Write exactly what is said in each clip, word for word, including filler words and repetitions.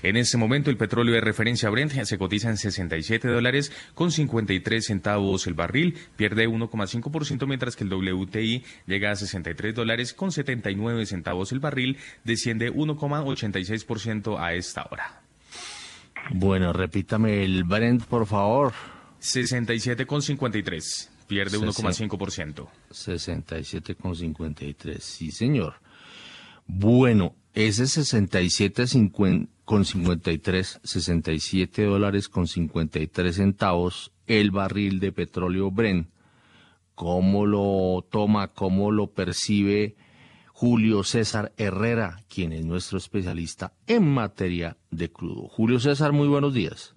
En este momento el petróleo de referencia Brent se cotiza en sesenta y siete dólares con cincuenta y tres centavos el barril, pierde uno coma cinco por ciento, mientras que el W T I llega a sesenta y tres dólares con setenta y nueve centavos el barril, desciende uno coma ochenta y seis por ciento a esta hora. Bueno, repítame el Brent, por favor. sesenta y siete con cincuenta y tres, pierde uno coma cinco por ciento. sesenta y siete con cincuenta y tres, sí señor. Bueno, ese sesenta y siete con cincuenta y tres, sesenta y siete dólares con cincuenta y tres centavos el barril de petróleo Brent. ¿Cómo lo toma, cómo lo percibe Julio César Herrera, quien es nuestro especialista en materia de crudo? Julio César, muy buenos días.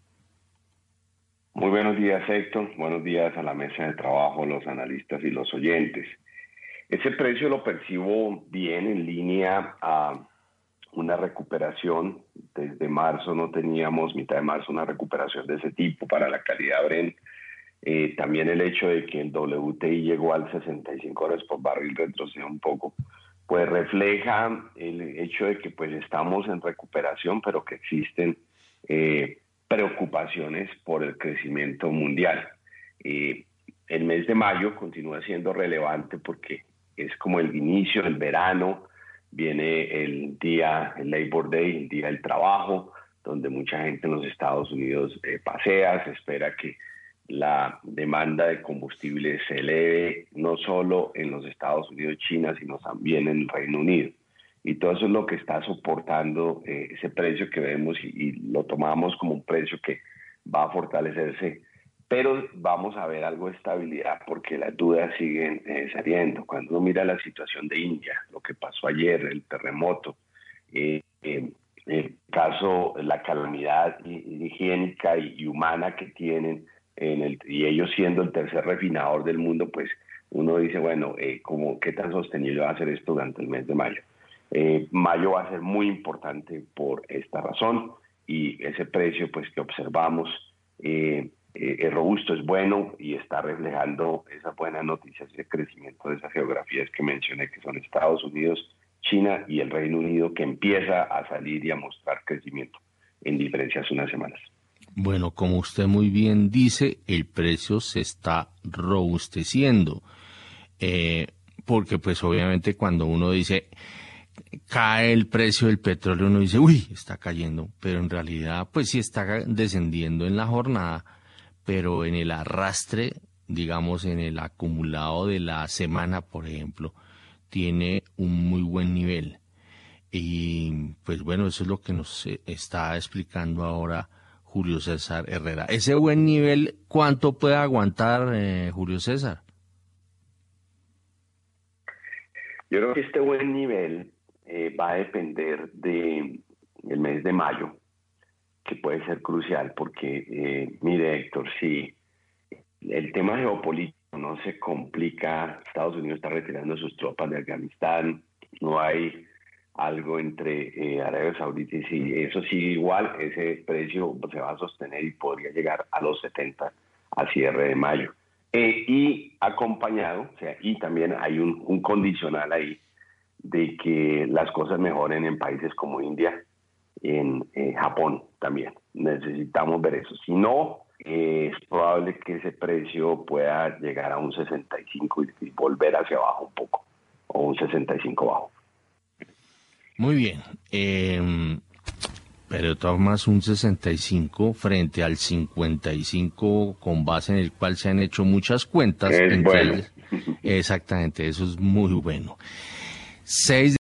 Muy buenos días, Héctor. Buenos días a la mesa de trabajo, los analistas y los oyentes. Ese precio lo percibo bien, en línea a una recuperación. Desde marzo no teníamos, mitad de marzo, una recuperación de ese tipo para la calidad Brent. Eh, también el hecho de que el W T I llegó al sesenta y cinco dólares por barril, retrocedió un poco, pues refleja el hecho de que pues estamos en recuperación, pero que existen eh, preocupaciones por el crecimiento mundial. Eh, el mes de mayo continúa siendo relevante porque es como el inicio del verano, viene el día, el Labor Day, el día del trabajo, donde mucha gente en los Estados Unidos eh, pasea, se espera que la demanda de combustible se eleve, no solo en los Estados Unidos y China, sino también en el Reino Unido. Y todo eso es lo que está soportando eh, ese precio que vemos y, y lo tomamos como un precio que va a fortalecerse, pero vamos a ver algo de estabilidad porque las dudas siguen eh, saliendo. Cuando uno mira la situación de India, lo que pasó ayer, el terremoto, eh, eh, el caso, la calamidad higiénica y, y humana que tienen, en el, y ellos siendo el tercer refinador del mundo, pues uno dice, bueno, eh, ¿cómo, ¿qué tan sostenible va a ser esto durante el mes de mayo? Eh, mayo va a ser muy importante por esta razón y ese precio pues que observamos eh, eh, es robusto, es bueno y está reflejando esas buenas noticias y el crecimiento de esas geografías que mencioné, que son Estados Unidos, China y el Reino Unido, que empieza a salir y a mostrar crecimiento en diferencia hace unas semanas. Bueno, como usted muy bien dice, el precio se está robusteciendo, eh, porque pues obviamente cuando uno dice cae el precio del petróleo, uno dice, uy, está cayendo, pero en realidad pues sí está descendiendo en la jornada, pero en el arrastre, digamos en el acumulado de la semana, por ejemplo, tiene un muy buen nivel. Y pues bueno, eso es lo que nos está explicando ahora Julio César Herrera. Ese buen nivel, ¿cuánto puede aguantar eh, Julio César? Yo creo que este buen nivel eh, va a depender de el mes de mayo, que puede ser crucial porque, eh, mire Héctor, si el tema geopolítico no se complica, Estados Unidos está retirando sus tropas de Afganistán, no hay algo entre eh, Arabia Saudita y si eso sigue igual, ese precio se va a sostener y podría llegar a los setenta a cierre de mayo. Eh, y acompañado, o sea, y también hay un, un condicional ahí de que las cosas mejoren en países como India, en eh, Japón también. Necesitamos ver eso. Si no, eh, es probable que ese precio pueda llegar a un sesenta y cinco y, y volver hacia abajo un poco, o un sesenta y cinco bajo. Muy bien, eh, pero de todas formas un sesenta y cinco frente al cincuenta y cinco con base en el cual se han hecho muchas cuentas. Es entre bueno. ellas, exactamente, eso es muy bueno. Seis